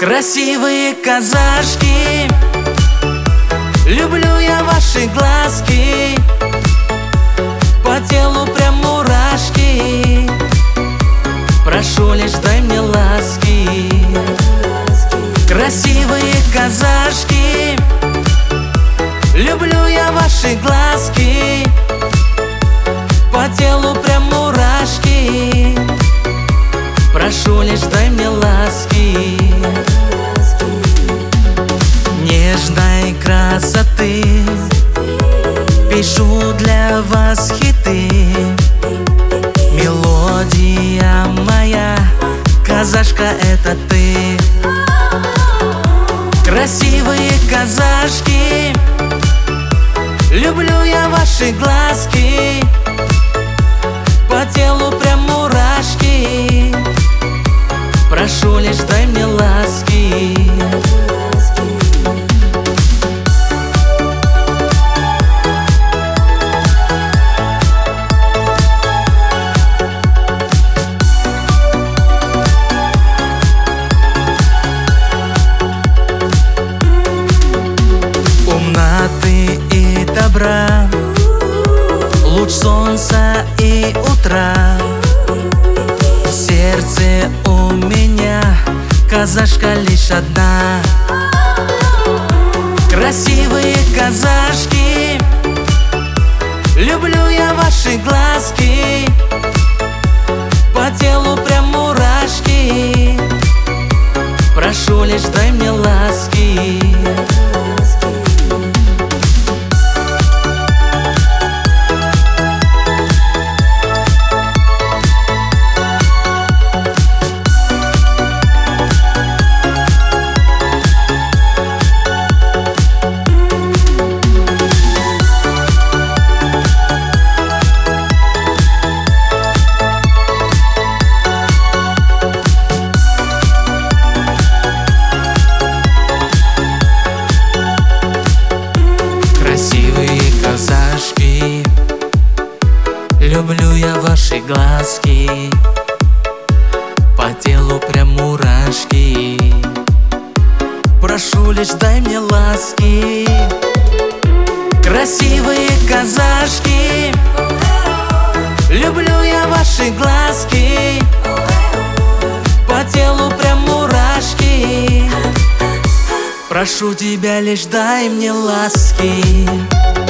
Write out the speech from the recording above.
Красивые казашки, люблю я ваши глазки, по телу прям мурашки. Прошу, лишь дай мне ласки. Красивые казашки, люблю я ваши глазки, по телу прям мурашки. Прошу, лишь дай мне ласки. Нежной красоты пишу для вас хиты. Мелодия моя, казашка, это ты. Красивые казашки, люблю я ваши глазки, по телу прям мурашки. Прошу, лишь дай мне ласки. Умна ты и добра, луч солнца и утра. В сердце у меня казашка лишь одна. Красивые казашки, люблю я ваши глазки, по телу прям мурашки. Прошу, лишь дай мне ласки. Люблю я ваши глазки, по телу прям мурашки. Прошу, лишь дай мне ласки. Красивые казашки, люблю я ваши глазки, по телу прям мурашки. Прошу тебя, лишь дай мне ласки.